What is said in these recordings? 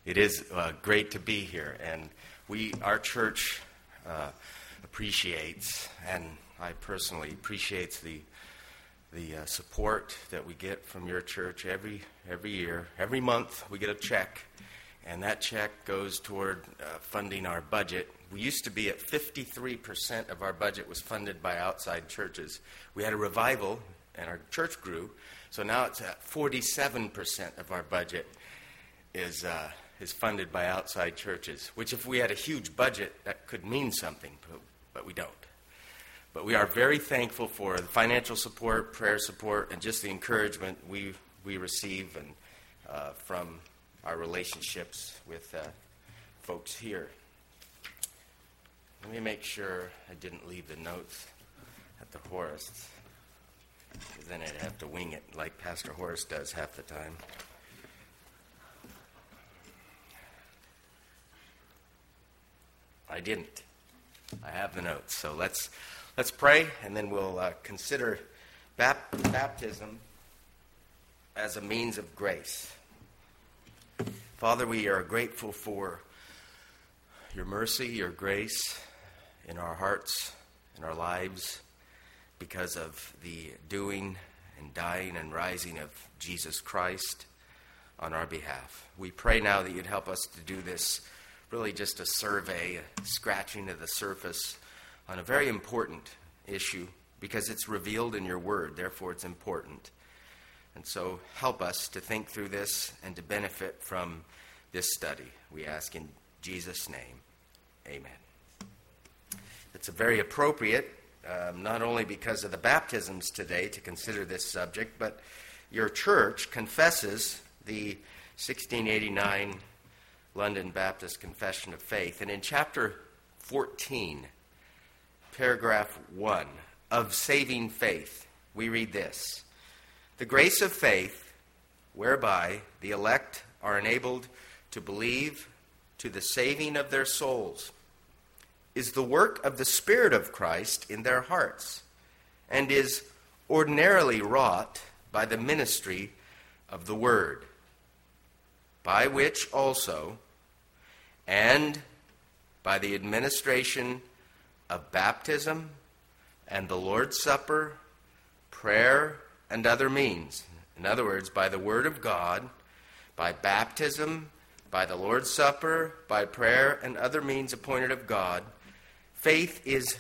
It is great to be here, and our church appreciates, and I personally appreciate the support that we get from your church every year. Every month we get a check, and that check goes toward funding our budget. We used to be at 53% of our budget was funded by outside churches. We had a revival, and our church grew, so now it's at 47% of our budget is funded by outside churches, which if we had a huge budget, that could mean something, but we don't. But we are very thankful for the financial support, prayer support, and just the encouragement we receive and from our relationships with folks here. Let me make sure I didn't leave the notes at the Horace, because then I'd have to wing it like Pastor Horace does half the time. I didn't. I have the notes. So let's pray, and then we'll consider baptism as a means of grace. Father, we are grateful for your mercy, your grace in our hearts, in our lives, because of the doing and dying and rising of Jesus Christ on our behalf. We pray now that you'd help us to do this, really just a survey, a scratching of the surface on a very important issue, because it's revealed in your word, therefore it's important. And so help us to think through this and to benefit from this study. We ask in Jesus' name, amen. It's a very appropriate, not only because of the baptisms today, to consider this subject, but your church confesses the 1689 London Baptist Confession of Faith. And in chapter 14, paragraph 1 of Saving Faith, we read this: "The grace of faith, whereby the elect are enabled to believe to the saving of their souls, is the work of the Spirit of Christ in their hearts, and is ordinarily wrought by the ministry of the Word, by which also, and by the administration of baptism and the Lord's Supper, prayer, and other means." In other words, by the Word of God, by baptism, by the Lord's Supper, by prayer, and other means appointed of God, faith is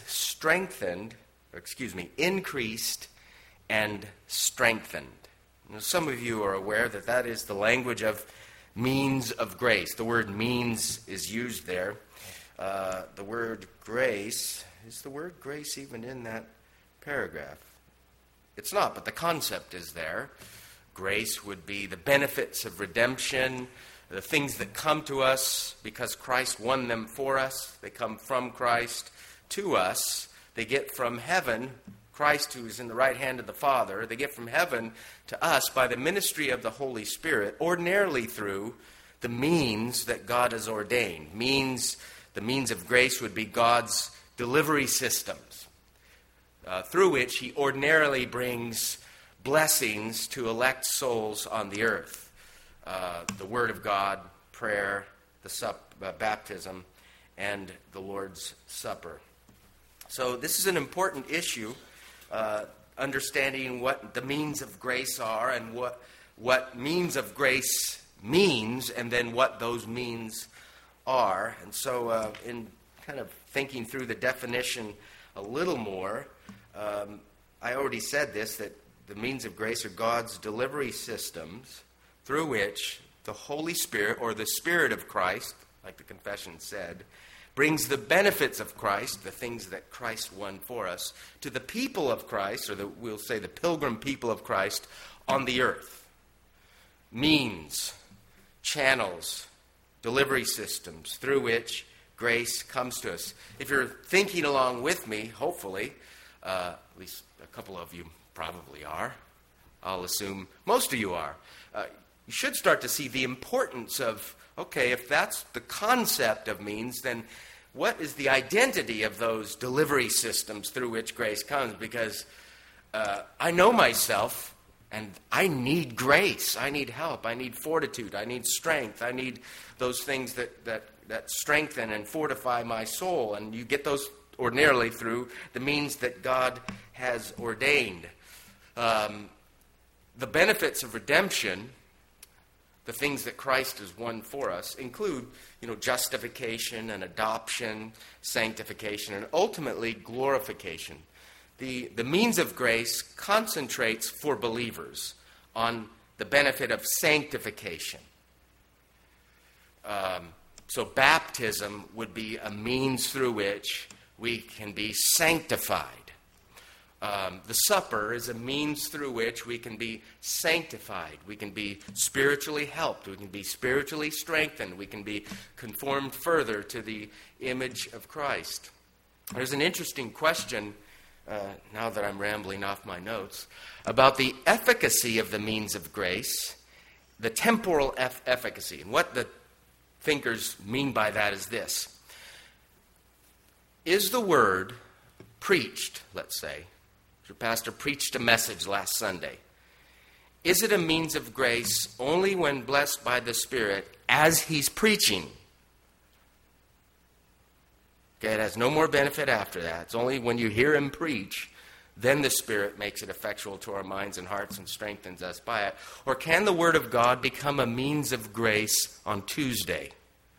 increased and strengthened. Now, some of you are aware that that is the language of means of grace. The word means is used there. The word grace, is the word grace even in that paragraph? It's not, but the concept is there. Grace would be the benefits of redemption, the things that come to us because Christ won them for us. They come from Christ to us. They get from heaven, Christ who is in the right hand of the Father, they get from heaven to us by the ministry of the Holy Spirit, ordinarily through the means that God has ordained. The means of grace would be God's delivery systems, through which he ordinarily brings blessings to elect souls on the earth. The Word of God, prayer, the baptism, and the Lord's Supper. So this is an important issue, understanding what the means of grace are and what means of grace means, and then what those means are. And so in kind of thinking through the definition a little more, I already said this, that the means of grace are God's delivery systems through which the Holy Spirit, or the Spirit of Christ, like the confession said, brings the benefits of Christ, the things that Christ won for us, to the people of Christ, or we'll say the pilgrim people of Christ, on the earth. Means, channels, delivery systems through which grace comes to us. If you're thinking along with me, hopefully, at least a couple of you probably are, I'll assume most of you are, you should start to see the importance of, okay, if that's the concept of means, then what is the identity of those delivery systems through which grace comes? Because I know myself, And I need grace. I need help. I need fortitude. I need strength. I need those things that strengthen and fortify my soul. And you get those ordinarily through the means that God has ordained. The benefits of redemption, the things that Christ has won for us, include, justification and adoption, sanctification, and ultimately glorification. The means of grace concentrates for believers on the benefit of sanctification. So baptism would be a means through which we can be sanctified. The supper is a means through which we can be sanctified. We can be spiritually helped. We can be spiritually strengthened. We can be conformed further to the image of Christ. There's an interesting question, now that I'm rambling off my notes, about the efficacy of the means of grace, the temporal efficacy. And what the thinkers mean by that is this. Is the word preached, let's say, your pastor preached a message last Sunday. Is it a means of grace only when blessed by the Spirit as he's preaching? Okay, it has no more benefit after that. It's only when you hear him preach, then the Spirit makes it effectual to our minds and hearts and strengthens us by it. Or can the Word of God become a means of grace on Tuesday?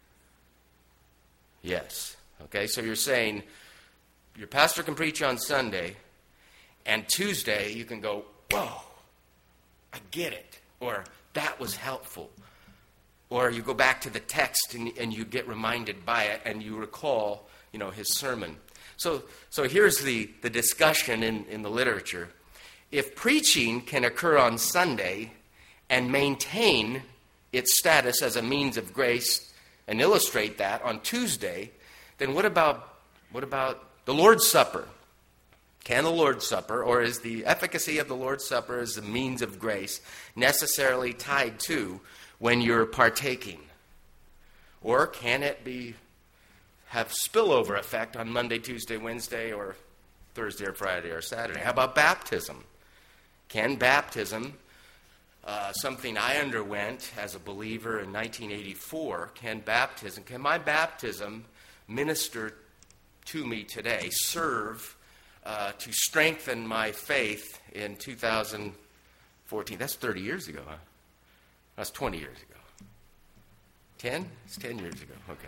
Yes. Okay, so you're saying your pastor can preach on Sunday, and Tuesday you can go, whoa, I get it. Or that was helpful. Or you go back to the text and you get reminded by it and you recall, his sermon. So here's the discussion in the literature. If preaching can occur on Sunday and maintain its status as a means of grace and illustrate that on Tuesday, then what about the Lord's Supper? Can the Lord's Supper, or is the efficacy of the Lord's Supper as a means of grace necessarily tied to when you're partaking? Or can it have spillover effect on Monday, Tuesday, Wednesday, or Thursday or Friday or Saturday? How about baptism? Can baptism, something I underwent as a believer in 1984, can my baptism minister to me today, serve to strengthen my faith in 2014? That's 30 years ago, huh? That's 20 years ago. 10? It's 10 years ago. Okay.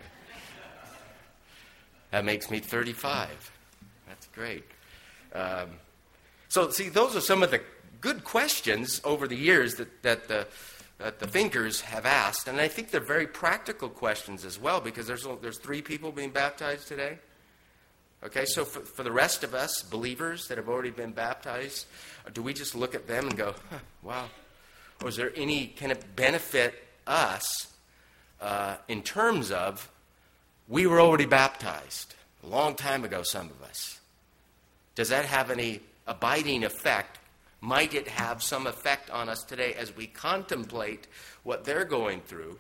That makes me 35. That's great. So, see, those are some of the good questions over the years that the thinkers have asked, and I think they're very practical questions as well, because there's 3 people being baptized today. Okay, so for the rest of us, believers that have already been baptized, do we just look at them and go, wow? Or can it benefit us in terms of we were already baptized a long time ago, some of us? Does that have any abiding effect? Might it have some effect on us today as we contemplate what they're going through?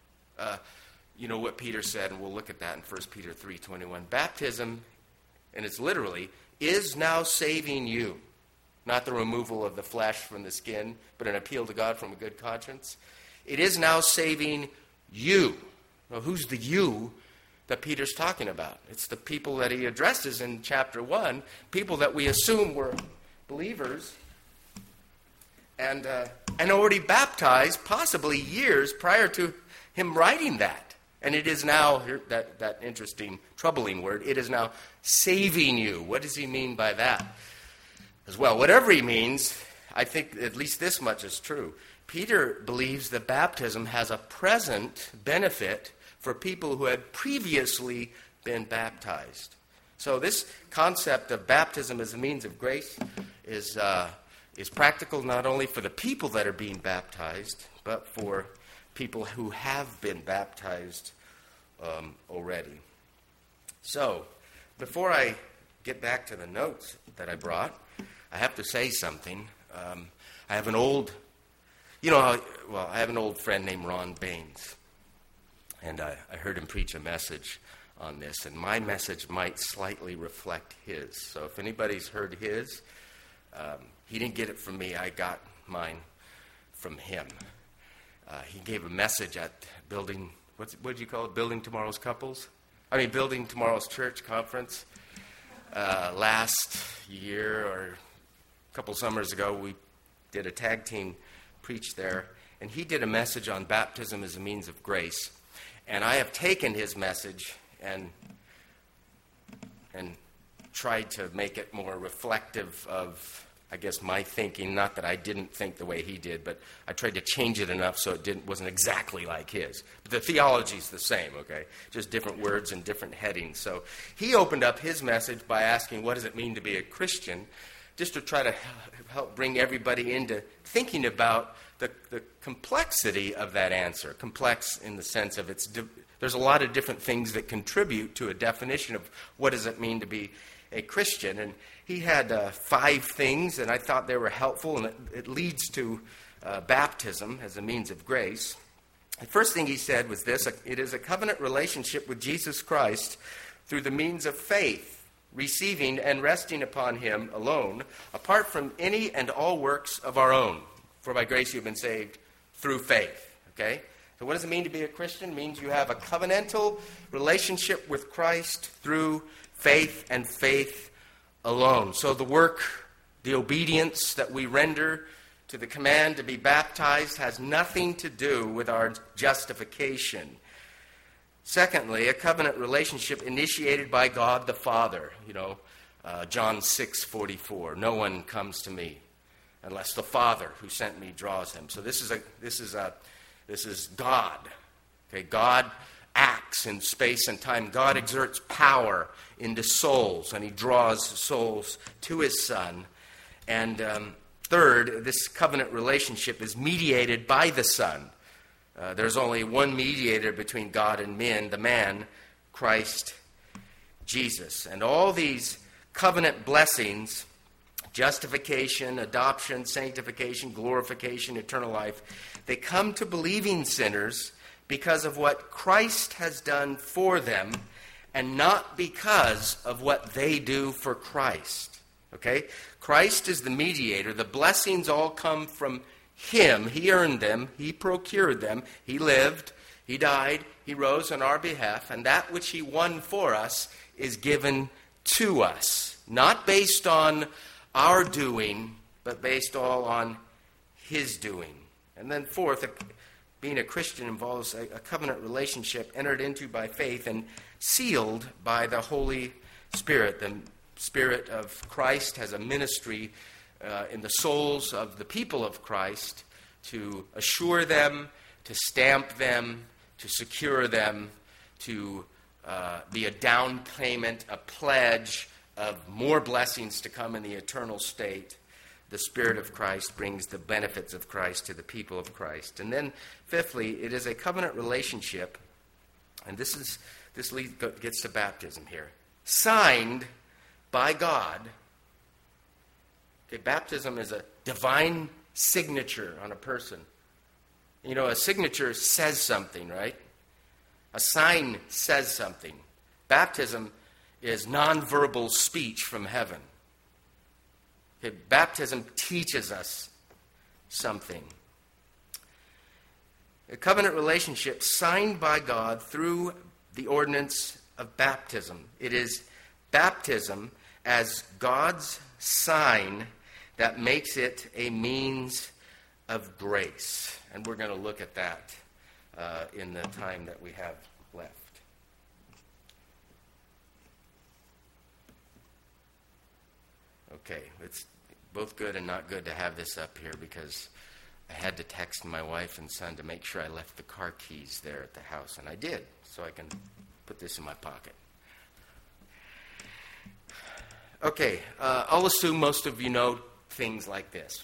What Peter said, and we'll look at that in 1 Peter 3:21. Baptism, and it's literally, is now saving you. Not the removal of the flesh from the skin, but an appeal to God from a good conscience. It is now saving you. Now, who's the you that Peter's talking about? It's the people that he addresses in chapter 1, people that we assume were believers and already baptized, possibly years prior to him writing that. And it is now, that interesting, troubling word, it is now saving you. What does he mean by that? As well, whatever he means, I think at least this much is true. Peter believes that baptism has a present benefit for people who had previously been baptized. So this concept of baptism as a means of grace is practical not only for the people that are being baptized, but for people who have been baptized already. So, before I get back to the notes that I brought, I have to say something. I have an old friend named Ron Baines, and I heard him preach a message on this, and my message might slightly reflect his. So if anybody's heard his, he didn't get it from me. I got mine from him. He gave a message at Building Tomorrow's Church Conference. Last year or a couple summers ago, we did a tag team preach there, and he did a message on baptism as a means of grace. And I have taken his message and tried to make it more reflective of, I guess, my thinking. Not that I didn't think the way he did, but I tried to change it enough so it wasn't exactly like his. But the theology's the same, okay? Just different words and different headings. So he opened up his message by asking, what does it mean to be a Christian? Just to try to help bring everybody into thinking about the complexity of that answer. Complex in the sense of there's a lot of different things that contribute to a definition of what does it mean to be a Christian. And he had 5 things, and I thought they were helpful, and it leads to baptism as a means of grace. The first thing he said was this: it is a covenant relationship with Jesus Christ through the means of faith, receiving and resting upon him alone, apart from any and all works of our own. For by grace you have been saved through faith. Okay? So what does it mean to be a Christian? It means you have a covenantal relationship with Christ through faith and faith alone. So the work, the obedience that we render to the command to be baptized has nothing to do with our justification. Secondly, a covenant relationship initiated by God the Father. John 6:44. No one comes to me unless the Father who sent me draws him. So this is God. Okay, God acts in space and time. God exerts power into souls, and he draws souls to his Son. And third, this covenant relationship is mediated by the Son. There's only one mediator between God and men, the man, Christ Jesus. And all these covenant blessings, justification, adoption, sanctification, glorification, eternal life, they come to believing sinners because of what Christ has done for them and not because of what they do for Christ. Okay? Christ is the mediator. The blessings all come from him. He earned them. He procured them. He lived. He died. He rose on our behalf. And that which he won for us is given to us. Not based on our doing, but based all on his doing. And then fourth, being a Christian involves a covenant relationship entered into by faith and sealed by the Holy Spirit. The Spirit of Christ has a ministry in the souls of the people of Christ to assure them, to stamp them, to secure them, to be a down payment, a pledge of more blessings to come in the eternal state. The Spirit of Christ brings the benefits of Christ to the people of Christ. And then, fifthly, it is a covenant relationship, and this gets to baptism here, signed by God. Okay, baptism is a divine signature on a person. A signature says something, right? A sign says something. Baptism is nonverbal speech from heaven. Okay, baptism teaches us something. A covenant relationship signed by God through the ordinance of baptism. It is baptism as God's sign that makes it a means of grace. And we're going to look at that in the time that we have left. Okay, it's both good and not good to have this up here because I had to text my wife and son to make sure I left the car keys there at the house, and I did, so I can put this in my pocket. Okay, I'll assume most of you know things like this.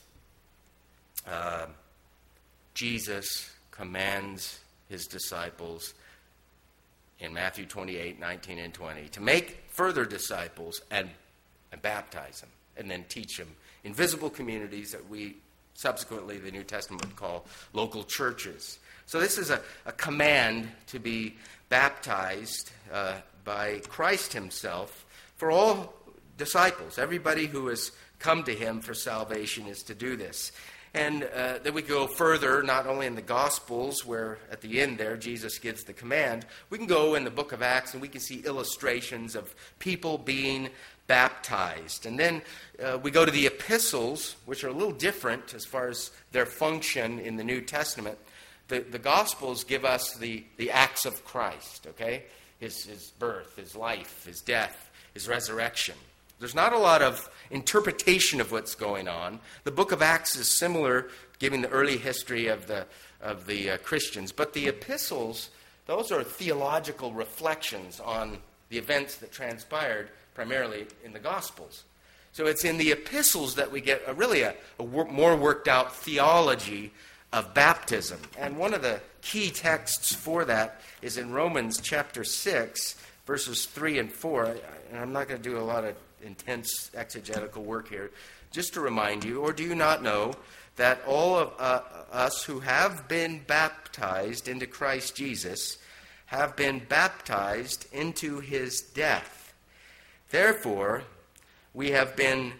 Jesus commands his disciples in Matthew 28, 19, and 20 to make further disciples and baptize them and then teach them in visible communities that we subsequently, the New Testament would call local churches. So this is a command to be baptized by Christ himself for all disciples. Everybody who has come to him for salvation is to do this. And then we go further, not only in the Gospels, where at the end there Jesus gives the command. We can go in the book of Acts and we can see illustrations of people being baptized. And then we go to the epistles, which are a little different as far as their function in the New Testament. The Gospels give us the acts of Christ, okay? His birth, his life, his death, his resurrection. There's not a lot of interpretation of what's going on. The book of Acts is similar, giving the early history of the Christians. But the epistles, those are theological reflections on the events that transpired primarily in the Gospels. So it's in the epistles that we get a more worked out theology of baptism. And one of the key texts for that is in Romans chapter 6, verses 3 and 4. And I'm not going to do a lot of intense exegetical work here. Just to remind you, or do you not know, that all of us who have been baptized into Christ Jesus have been baptized into his death. Therefore, we have been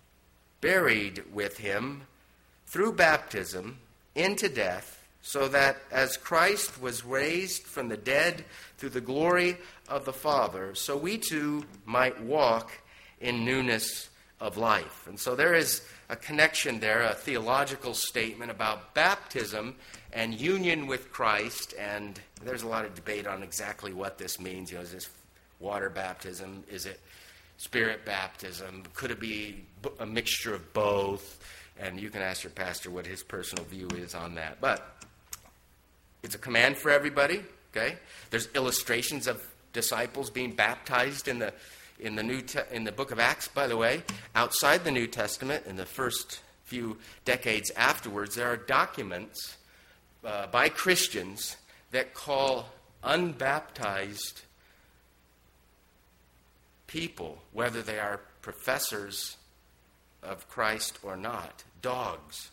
buried with him through baptism into death, so that as Christ was raised from the dead through the glory of the Father, so we too might walk in newness of life. And so there is a connection there, a theological statement about baptism and union with Christ, and there's a lot of debate on exactly what this means. Is this water baptism? Is it spirit baptism? Could it be a mixture of both? And you can ask your pastor what his personal view is on that. But it's a command for everybody, okay? There's illustrations of disciples being baptized in the book of Acts, by the way. Outside the New Testament, in the first few decades afterwards, there are documents by Christians that call unbaptized people, whether they are professors of Christ or not, dogs.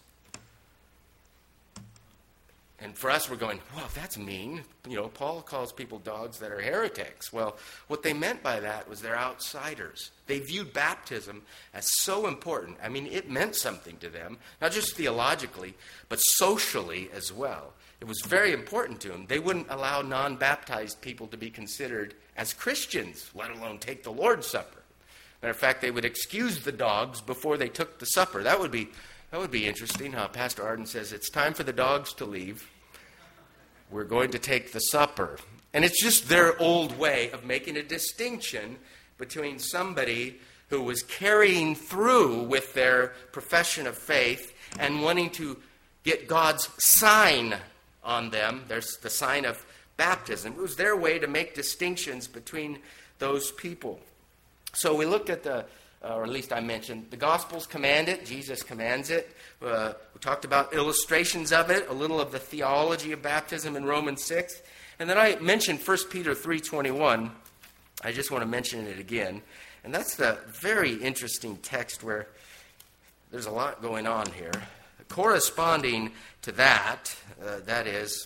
And for us, we're going, well, that's mean. Paul calls people dogs that are heretics. Well, what they meant by that was they're outsiders. They viewed baptism as so important. I mean, it meant something to them, not just theologically, but socially as well. It was very important to them. They wouldn't allow non-baptized people to be considered as Christians, let alone take the Lord's Supper. Matter of fact, they would excuse the dogs before they took the supper. That would be interesting. Pastor Arden says it's time for the dogs to leave. We're going to take the supper. And it's just their old way of making a distinction between somebody who was carrying through with their profession of faith and wanting to get God's sign on them. There's the sign of baptism. It was their way to make distinctions between those people. So we looked at or at least I mentioned, the Gospels command it. Jesus commands it. We talked about illustrations of it, a little of the theology of baptism in Romans 6. And then I mentioned 1 Peter 3:21. I just want to mention it again. And that's the very interesting text where there's a lot going on here. Corresponding to that, that is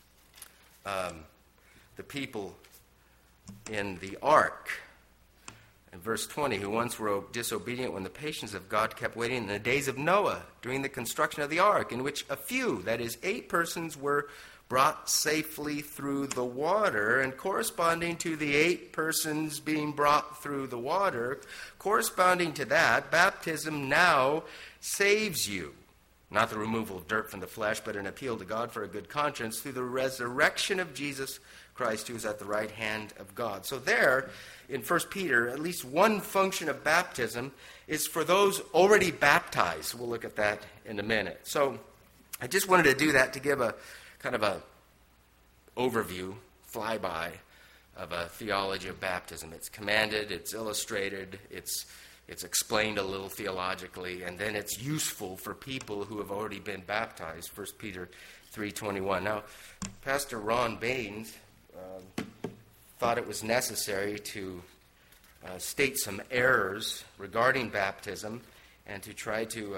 the people in the ark. In verse 20, who once were disobedient when the patience of God kept waiting in the days of Noah during the construction of the ark, in which a few, that is 8 persons, were brought safely through the water. And corresponding to the 8 persons being brought through the water, corresponding to that, baptism now saves you. Not the removal of dirt from the flesh, but an appeal to God for a good conscience through the resurrection of Jesus Christ, who is at the right hand of God. So there, in 1 Peter, at least one function of baptism is for those already baptized. We'll look at that in a minute. So I just wanted to do that to give a kind of a overview, flyby, of a theology of baptism. It's commanded, it's illustrated, it's explained a little theologically, and then it's useful for people who have already been baptized, 1 Peter 3:21. Now, Pastor Ron Baines thought it was necessary to state some errors regarding baptism and to try to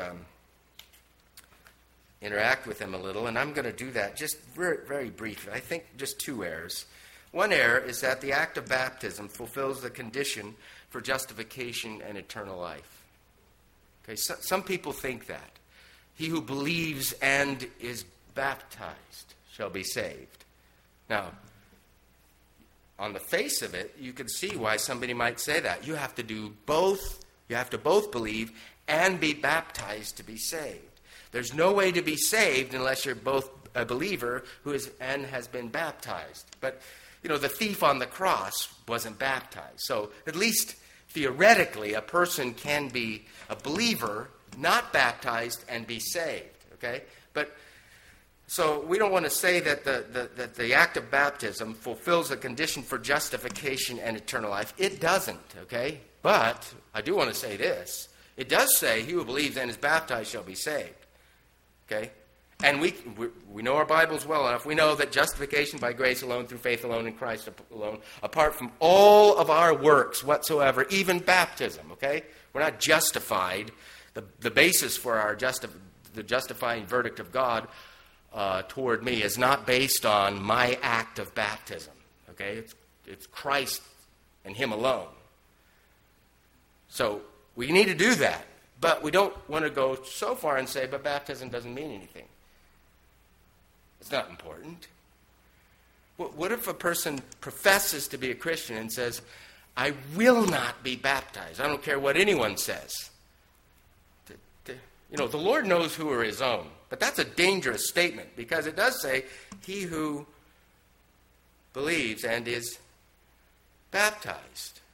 interact with them a little, and I'm going to do that just very, very briefly. I think just 2 errors. One error is that the act of baptism fulfills the condition for justification and eternal life. Okay, some people think that. he who believes and is baptized shall be saved. Now, on the face of it, you can see why somebody might say that. You have to do both. You have to both believe and be baptized to be saved. There's no way to be saved unless you're both a believer who is and has been baptized. But, the thief on the cross wasn't baptized. So at least theoretically, a person can be a believer, not baptized, and be saved. Okay? But so we don't want to say that the act of baptism fulfills a condition for justification and eternal life. It doesn't, okay? But I do want to say this. It does say, he who believes and is baptized shall be saved. Okay? And we know our Bibles well enough. We know that justification by grace alone, through faith alone, in Christ alone, apart from all of our works whatsoever, even baptism, okay? We're not justified. The basis for our the justifying verdict of God toward me is not based on my act of baptism. Okay? It's Christ and him alone. So we need to do that. But we don't want to go so far and say, but baptism doesn't mean anything. It's not important. What if a person professes to be a Christian and says, I will not be baptized. I don't care what anyone says. The Lord knows who are his own. But that's a dangerous statement because it does say, he who believes and is baptized.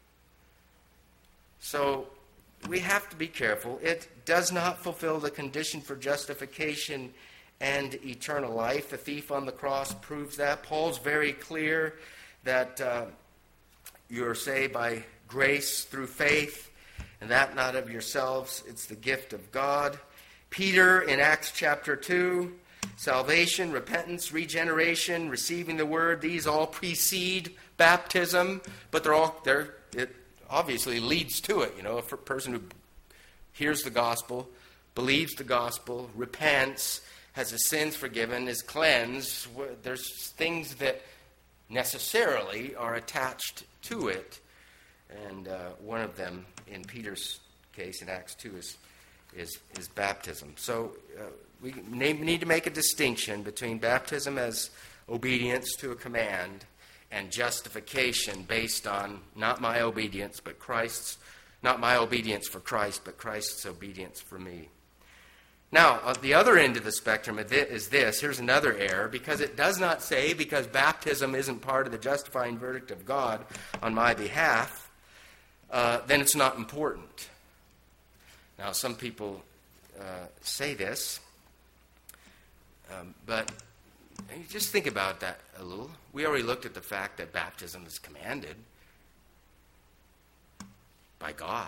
So we have to be careful. It does not fulfill the condition for justification and eternal life. The thief on the cross proves that. Paul's very clear that you're saved by grace through faith, and that not of yourselves. It's the gift of God. Peter in Acts chapter 2, salvation, repentance, regeneration, receiving the word, these all precede baptism, but it obviously leads to it. A person who hears the gospel, believes the gospel, repents, has his sins forgiven, is cleansed. There's things that necessarily are attached to it. And one of them, in Peter's case, in Acts 2, is baptism. So we need to make a distinction between baptism as obedience to a command and justification based on not my obedience, but Christ's, not my obedience for Christ, but Christ's obedience for me. Now, at the other end of the spectrum is this. Here's another error. Because it does not say, because baptism isn't part of the justifying verdict of God on my behalf, then it's not important. Now, some people say this, but just think about that a little. We already looked at the fact that baptism is commanded by God.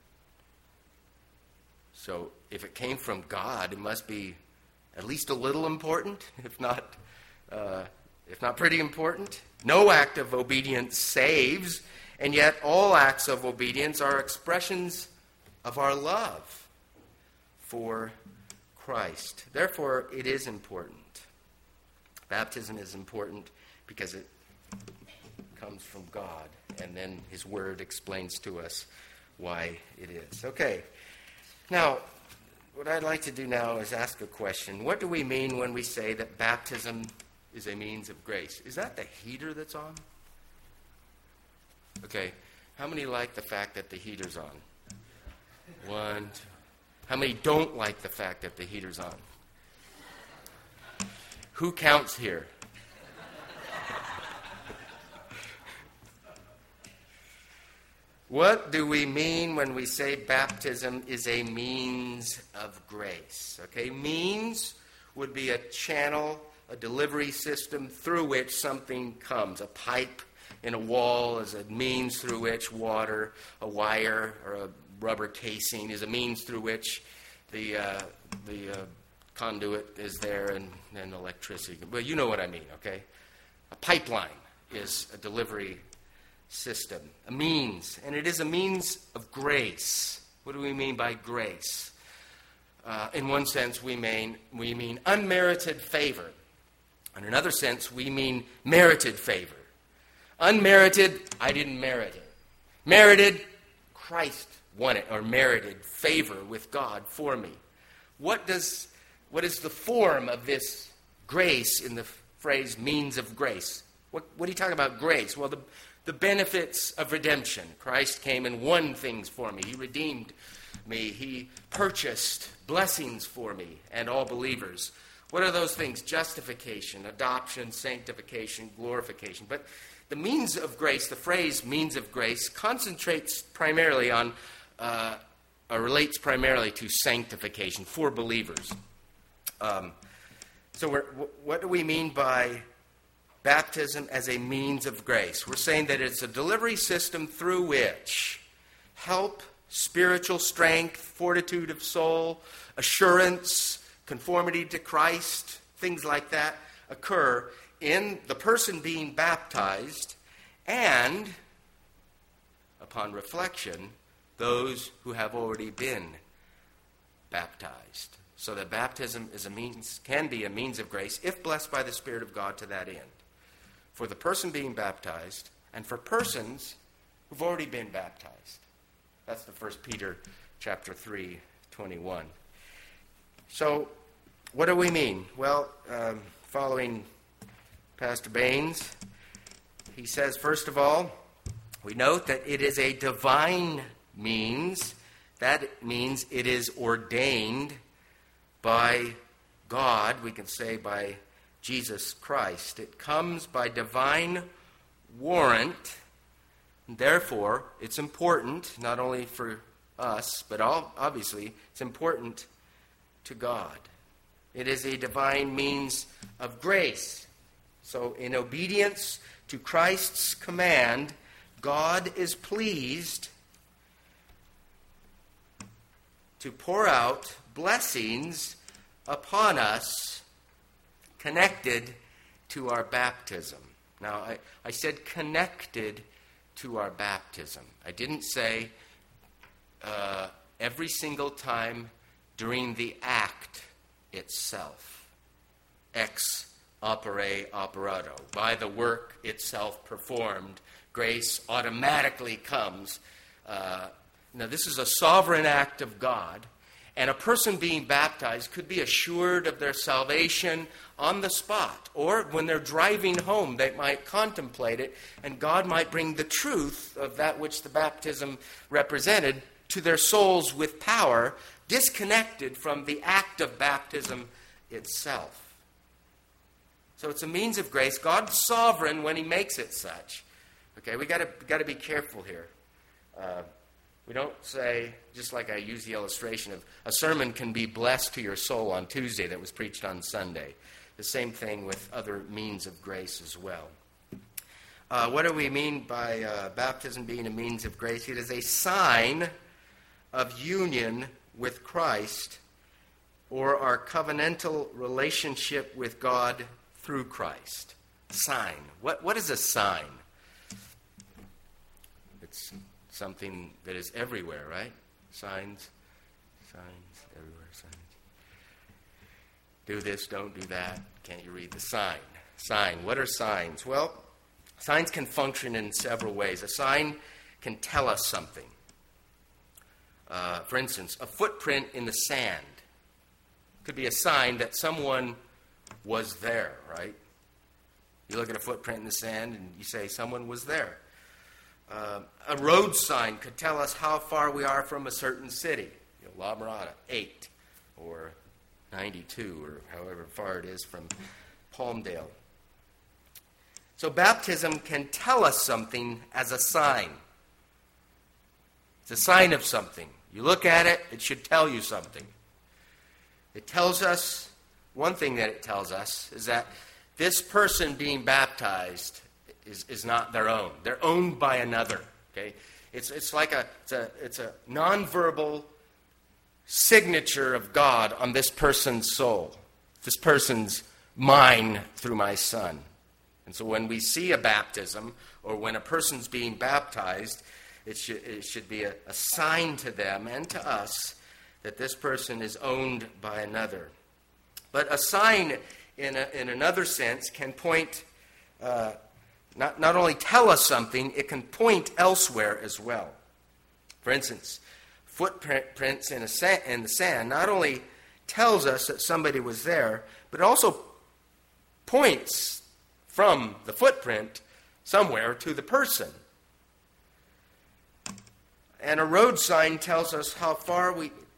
So if it came from God, it must be at least a little important, if not pretty important. No act of obedience saves, and yet all acts of obedience are expressions of our love for Christ. Therefore, it is important. Baptism is important because it comes from God, and then his word explains to us why it is. Okay. Now, what I'd like to do now is ask a question. What do we mean when we say that baptism is a means of grace? Is that the heater that's on? Okay. How many like the fact that the heater's on? 1, 2. How many don't like the fact that the heater's on? Who counts here? What do we mean when we say baptism is a means of grace? Okay, means would be a channel, a delivery system through which something comes. A pipe in a wall is a means through which water, a wire or a rubber casing is a means through which the conduit is there and electricity. Well, you know what I mean, okay? A pipeline is a delivery system, a means, and it is a means of grace. What do we mean by grace? In one sense, we mean unmerited favor. In another sense, we mean merited favor. Unmerited, I didn't merit it. Merited, Christ won it, or merited favor with God for me. what is the form of this grace in the phrase means of grace? What are you talking about grace? Well, the benefits of redemption. Christ came and won things for me. He redeemed me. He purchased blessings for me and all believers. What are those things? Justification, adoption, sanctification, glorification. But the means of grace, the phrase means of grace, concentrates primarily on, relates primarily to sanctification for believers. So what do we mean by baptism as a means of grace? We're saying that it's a delivery system through which help, spiritual strength, fortitude of soul, assurance, conformity to Christ, things like that occur in the person being baptized and, upon reflection, those who have already been baptized. So that baptism can be a means of grace if blessed by the Spirit of God to that end. For the person being baptized and for persons who've already been baptized. That's the 1 Peter chapter 3:21. So, what do we mean? Well, following Pastor Baines, he says, first of all, we note that it is a divine means. That means it is ordained by God, we can say by Jesus Christ. It comes by divine warrant. Therefore, it's important, not only for us, but obviously, it's important to God. It is a divine means of grace. So, in obedience to Christ's command, God is pleased to pour out blessings upon us connected to our baptism. Now, I said connected to our baptism. I didn't say every single time during the act itself. Ex opere operato. By the work itself performed, grace automatically comes. Now, this is a sovereign act of God, and a person being baptized could be assured of their salvation on the spot, or when they're driving home, they might contemplate it, and God might bring the truth of that which the baptism represented to their souls with power, disconnected from the act of baptism itself. So it's a means of grace. God's sovereign when He makes it such. Okay, we got to be careful here. We don't say, just like I use the illustration of a sermon can be blessed to your soul on Tuesday that was preached on Sunday. The same thing with other means of grace as well. What do we mean by baptism being a means of grace? It is a sign of union with Christ or our covenantal relationship with God through Christ. Sign. What is a sign? It's something that is everywhere, right? Signs, everywhere, signs. Do this, don't do that. Can't you read the sign? Sign. What are signs? Well, signs can function in several ways. A sign can tell us something. For instance, a footprint in the sand could be a sign that someone was there, right? You look at a footprint in the sand and you say someone was there. A road sign could tell us how far we are from a certain city. La Mirada, 8, or 92, or however far it is from Palmdale. So baptism can tell us something as a sign. It's a sign of something. You look at it, it should tell you something. It tells us, one thing that it tells us is that this person being baptized is not their own. They're owned by another. Okay, it's like a nonverbal signature of God on this person's soul. This person's mine through my Son. And so when we see a baptism or when a person's being baptized, it should be a sign to them and to us that this person is owned by another. But a sign, in another sense, can point. Not only tell us something, it can point elsewhere as well. For instance, footprints in the sand not only tells us that somebody was there, but it also points from the footprint somewhere to the person. And a road sign tells us how far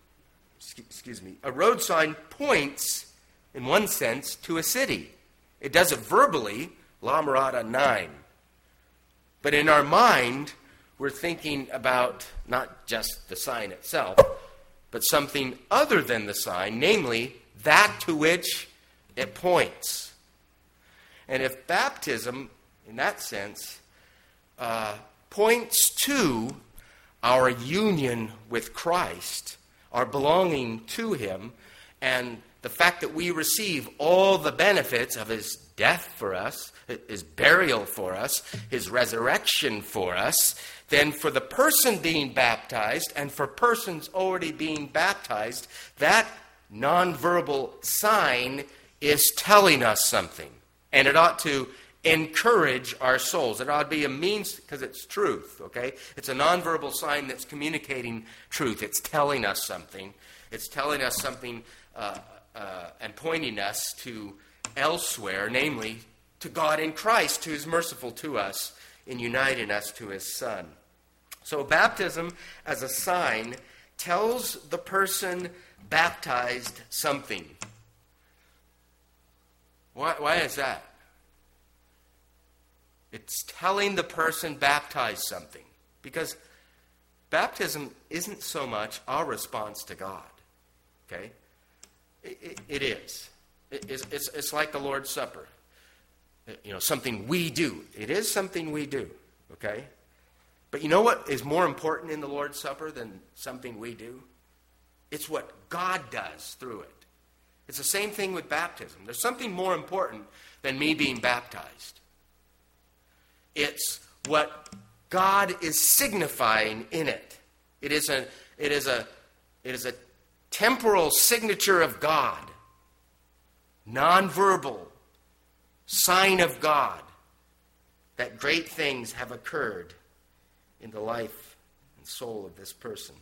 a road sign points, in one sense, to a city. It does it verbally, La Mirada 9. But in our mind, we're thinking about not just the sign itself, but something other than the sign, namely that to which it points. And if baptism, in that sense, points to our union with Christ, our belonging to him, and the fact that we receive all the benefits of his death for us, his burial for us, his resurrection for us, then for the person being baptized and for persons already being baptized, that nonverbal sign is telling us something. And it ought to encourage our souls. It ought to be a means, because it's truth, okay? It's a nonverbal sign that's communicating truth. It's telling us something. It's telling us something and pointing us to elsewhere, namely to God in Christ, who is merciful to us in uniting us to his Son. So baptism as a sign tells the person baptized something. Why is that? It's telling the person baptized something. Because baptism isn't so much our response to God. Okay? It is. It's like the Lord's Supper. Something we do. It is something we do. Okay? But you know what is more important in the Lord's Supper than something we do? It's what God does through it. It's the same thing with baptism. There's something more important than me being baptized. It's what God is signifying in it. It is a temporal signature of God, nonverbal sign of God that great things have occurred in the life and soul of this person.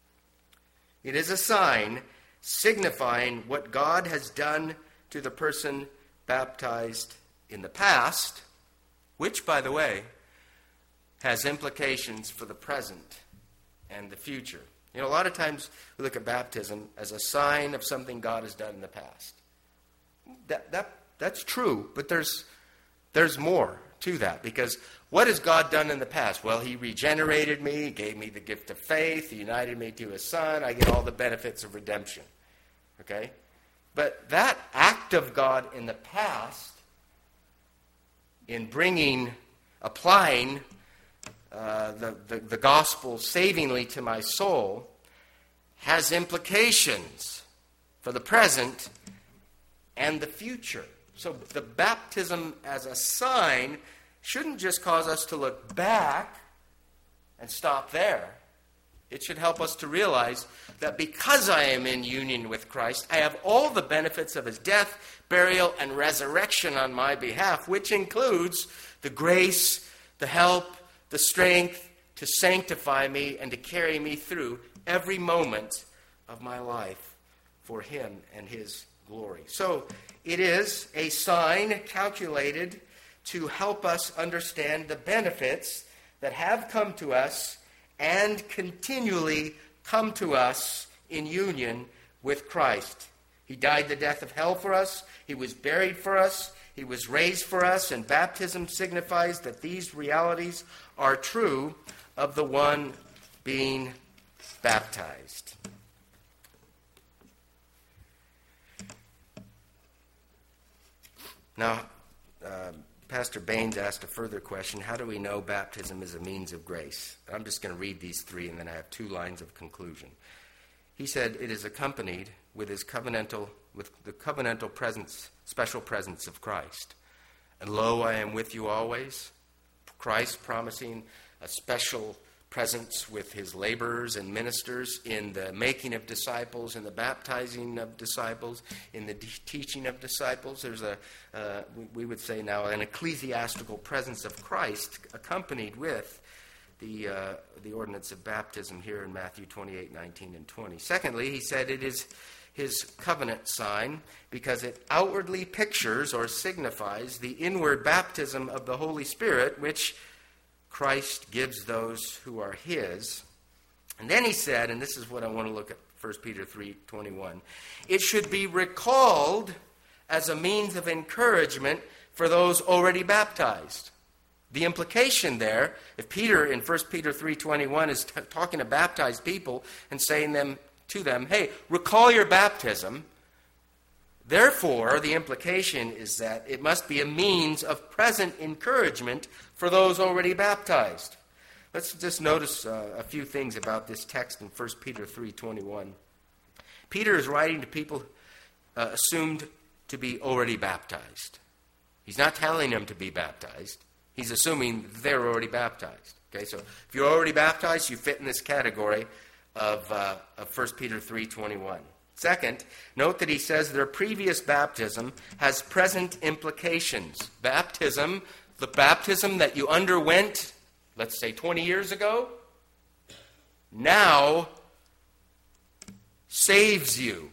It is a sign signifying what God has done to the person baptized in the past, which, by the way, has implications for the present and the future. A lot of times we look at baptism as a sign of something God has done in the past. That's true, but there's more to that, because what has God done in the past? Well, he regenerated me, he gave me the gift of faith, he united me to his Son, I get all the benefits of redemption. Okay? But that act of God in the past, in applying the gospel savingly to my soul, has implications for the present and the future. So the baptism as a sign shouldn't just cause us to look back and stop there. It should help us to realize that because I am in union with Christ, I have all the benefits of his death, burial, and resurrection on my behalf, which includes the grace, the help, the strength to sanctify me and to carry me through every moment of my life for him and his glory. So it is a sign calculated to help us understand the benefits that have come to us and continually come to us in union with Christ. He died the death of hell for us. He was buried for us. He was raised for us. And baptism signifies that these realities are true of the one being baptized. Now, Pastor Baines asked a further question. How do we know baptism is a means of grace? I'm just going to read these three, and then I have 2 lines of conclusion. He said, it is accompanied with the covenantal presence, special presence of Christ. And lo, I am with you always. Christ promising a special presence with his laborers and ministers in the making of disciples, in the baptizing of disciples, in the teaching of disciples. There's we would say now, an ecclesiastical presence of Christ accompanied with the ordinance of baptism here in Matthew 28, 19, and 20. Secondly, he said it his covenant sign because it outwardly pictures or signifies the inward baptism of the Holy Spirit, which Christ gives those who are his. And then he said, and this is what I want to look at, 1 Peter 3:21, it should be recalled as a means of encouragement for those already baptized. The implication there, if Peter in 1 Peter 3:21 is talking to baptized people and saying to them, hey, recall your baptism, therefore the implication is that it must be a means of present encouragement for those already baptized. Let's just notice a few things about this text in 1 Peter 3:21. Peter is writing to people assumed to be already baptized. He's not telling them to be baptized. He's assuming they're already baptized. Okay, so if you're already baptized, you fit in this category of 1 Peter 3:21. Second, note that he says their previous baptism has present implications. Baptism, the baptism that you underwent, let's say 20 years ago, now saves you.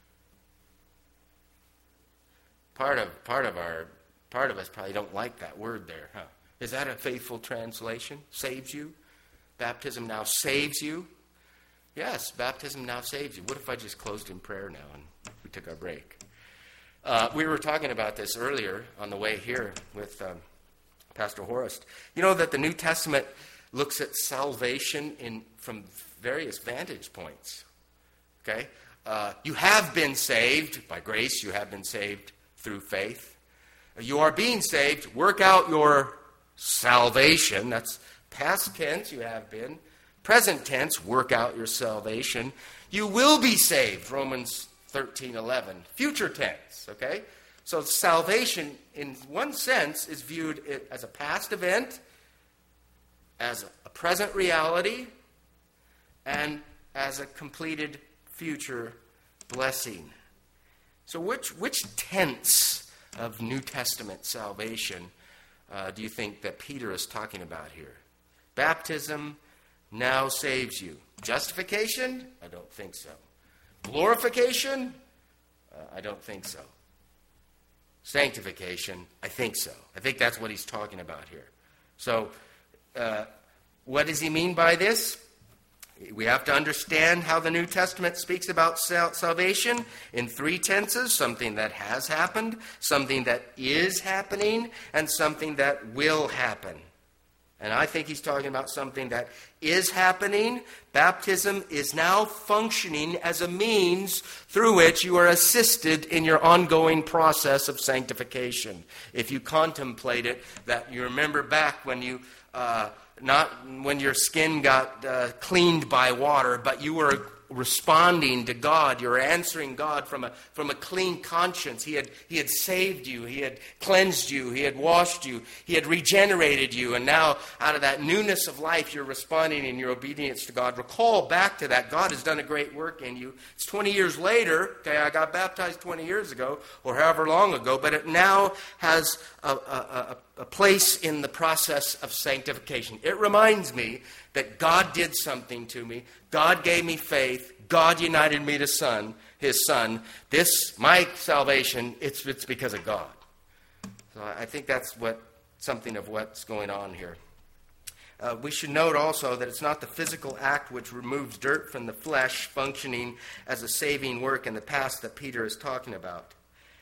Part of us probably don't like that word there, huh? Is that a faithful translation? Saves you? Baptism now saves you? Yes, baptism now saves you. What if I just closed in prayer now and we took our break? We were talking about this earlier on the way here with Pastor Horst. You know that the New Testament looks at salvation from various vantage points. Okay? You have been saved by grace. You have been saved through faith. You are being saved. Work out your salvation. That's past tense, you have been. Present tense, work out your salvation. You will be saved, Romans 13:11. Future tense, okay? So salvation, in one sense, is viewed as a past event, as a present reality, and as a completed future blessing. So which tense of New Testament salvation do you think that Peter is talking about here? Baptism now saves you. Justification? I don't think so. Glorification? I don't think so. Sanctification? I think so. I think that's what he's talking about here. So, what does he mean by this? We have to understand how the New Testament speaks about salvation in three tenses: something that has happened, something that is happening, and something that will happen. And I think he's talking about something that is happening. Baptism is now functioning as a means through which you are assisted in your ongoing process of sanctification. If you contemplate it, that you remember back when you not when your skin got cleaned by water, but you were responding to God. You're answering God from a clean conscience. He had saved you. He had cleansed you. He had washed you. He had regenerated you. And now, out of that newness of life, you're responding in your obedience to God. Recall back to that. God has done a great work in you. It's 20 years later. Okay, I got baptized 20 years ago, or however long ago, but it now has a place in the process of sanctification. It reminds me that God did something to me. God gave me faith. God united me to His Son. My salvation, it's because of God. So I think that's something of what's going on here. We should note also that it's not the physical act which removes dirt from the flesh functioning as a saving work in the past that Peter is talking about.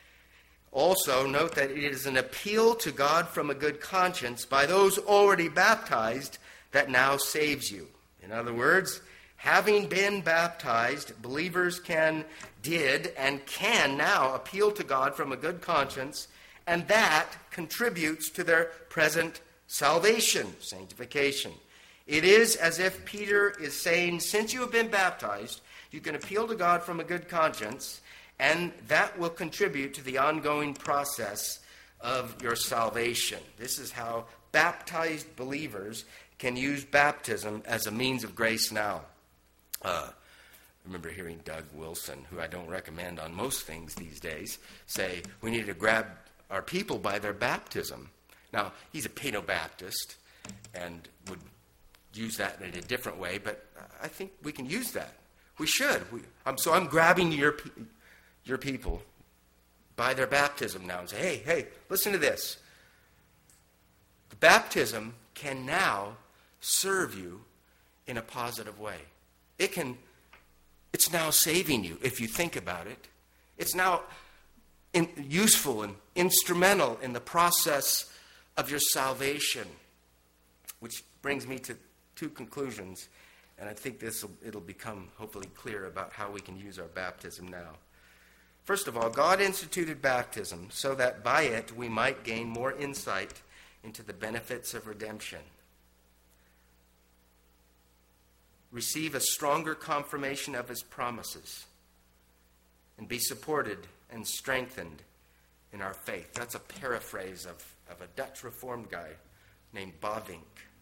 Also, note that it is an appeal to God from a good conscience by those already baptized that now saves you. In other words, having been baptized, believers did and can now appeal to God from a good conscience, and that contributes to their present salvation, sanctification. It is as if Peter is saying, since you have been baptized, you can appeal to God from a good conscience, and that will contribute to the ongoing process of your salvation. This is how baptized believers can use baptism as a means of grace now. I remember hearing Doug Wilson, who I don't recommend on most things these days, say we need to grab our people by their baptism. Now, he's a Pino Baptist and would use that in a different way, but I think we can use that. We should. So I'm grabbing your people by their baptism now and say, hey, listen to this. The baptism can now serve you in a positive way. It's now saving you if you think about it. It's now useful and instrumental in the process of your salvation. Which brings me to two conclusions, and I think it'll become hopefully clear about how we can use our baptism now. First of all, God instituted baptism so that by it we might gain more insight into the benefits of redemption, receive a stronger confirmation of his promises, and be supported and strengthened in our faith. That's a paraphrase of a Dutch Reformed guy named Bavinck.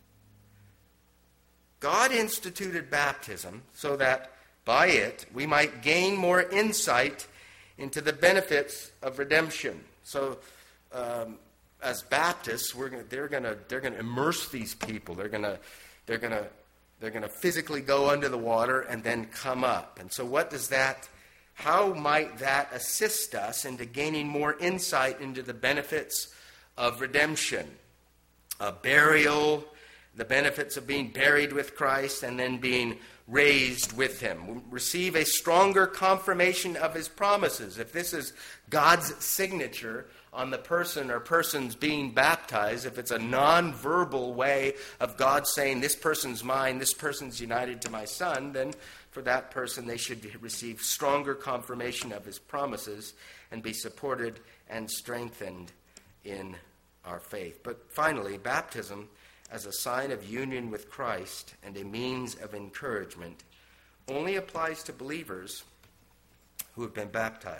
God instituted baptism so that by it we might gain more insight into the benefits of redemption. So, as Baptists, they're going to immerse these people. They're going to physically go under the water and then come up. And so, how might that assist us into gaining more insight into the benefits of redemption? Burial, the benefits of being buried with Christ and then being raised with him. We receive a stronger confirmation of his promises. If this is God's signature on the person or persons being baptized, if it's a non-verbal way of God saying, this person's mine, this person's united to my son, then for that person they should receive stronger confirmation of his promises and be supported and strengthened in our faith. But finally, baptism as a sign of union with Christ and a means of encouragement only applies to believers who have been baptized.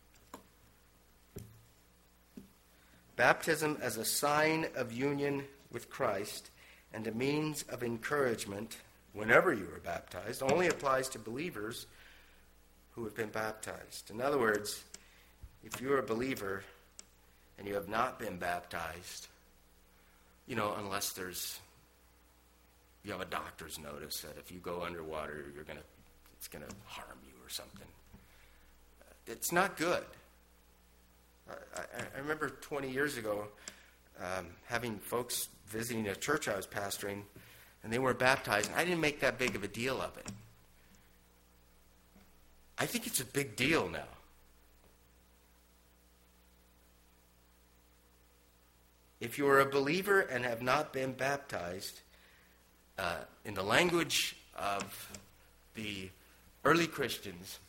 Baptism as a sign of union with Christ and a means of encouragement whenever you are baptized only applies to believers who have been baptized. In other words, if you're a believer and you have not been baptized, unless you have a doctor's notice that if you go underwater, it's gonna harm you or something. It's not good. I remember 20 years ago having folks visiting a church I was pastoring, and they weren't baptized, and I didn't make that big of a deal of it. I think it's a big deal now. If you are a believer and have not been baptized, in the language of the early Christians,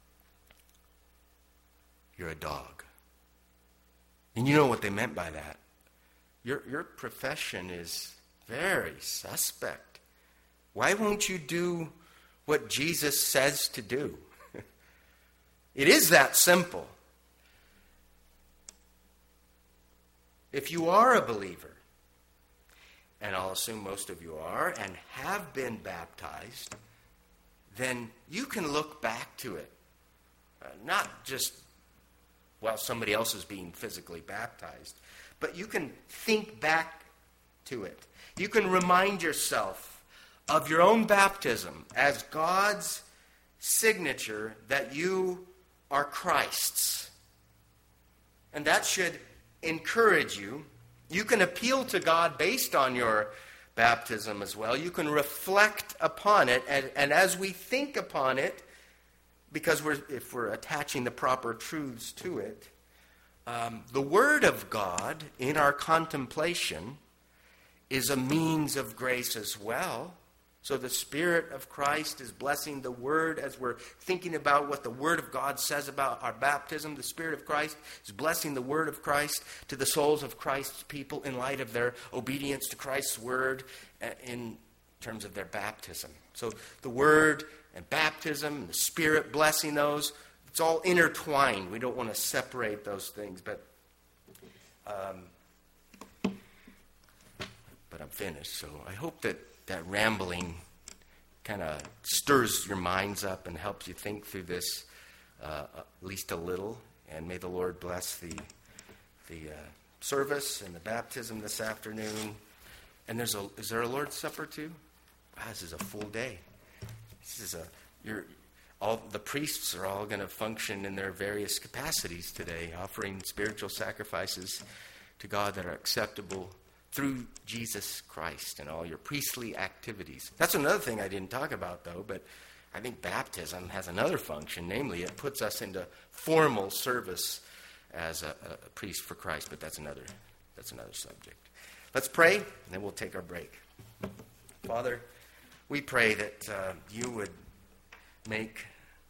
you're a dog. And you know what they meant by that. Your profession is very suspect. Why won't you do what Jesus says to do? It is that simple. If you are a believer, and I'll assume most of you are, and have been baptized, then you can look back to it. Not just while somebody else is being physically baptized, but you can think back to it. You can remind yourself of your own baptism as God's signature that you are Christ's. And that should encourage you. You can appeal to God based on your baptism as well. You can reflect upon it, and as we think upon it, because if we're attaching the proper truths to it, the Word of God in our contemplation is a means of grace as well. So the Spirit of Christ is blessing the Word as we're thinking about what the Word of God says about our baptism. The Spirit of Christ is blessing the Word of Christ to the souls of Christ's people in light of their obedience to Christ's Word in terms of their baptism. So the Word and baptism and the Spirit blessing those, it's all intertwined. We don't want to separate those things, but I'm finished. So I hope that rambling kind of stirs your minds up and helps you think through this at least a little. And may the Lord bless the service and the baptism this afternoon. And is there a Lord's Supper too? Wow, this is a full day. all the priests are all going to function in their various capacities today, offering spiritual sacrifices to God that are acceptable through Jesus Christ and all your priestly activities. That's another thing I didn't talk about, though, but I think baptism has another function, namely it puts us into formal service as a priest for Christ, but that's another subject. Let's pray, and then we'll take our break. Father, we pray that you would make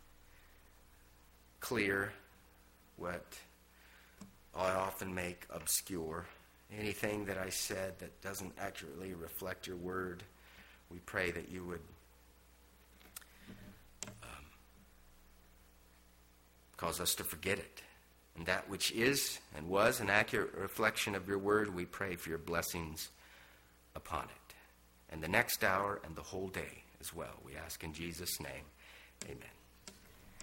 clear what I often make obscure. Anything that I said that doesn't accurately reflect your word, we pray that you would cause us to forget it. And that which is and was an accurate reflection of your word, we pray for your blessings upon it. And the next hour and the whole day as well. We ask in Jesus' name, amen.